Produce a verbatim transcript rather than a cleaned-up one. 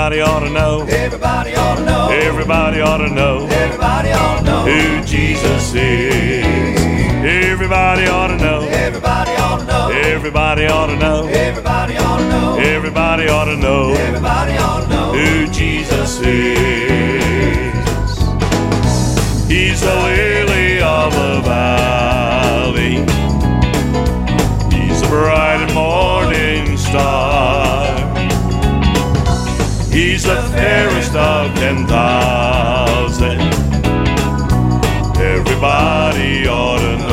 Everybody ought to know. Everybody ought to know. Everybody ought to know. Everybody ought to know who Jesus is. Everybody ought to know. Everybody ought to know. Everybody ought to know. Everybody ought to know. Everybody ought to know. Everybody ought to know who Jesus is. He's the lily of the valley. He's the bright and morning star. He's the fairest of ten thousand. Everybody ought to know.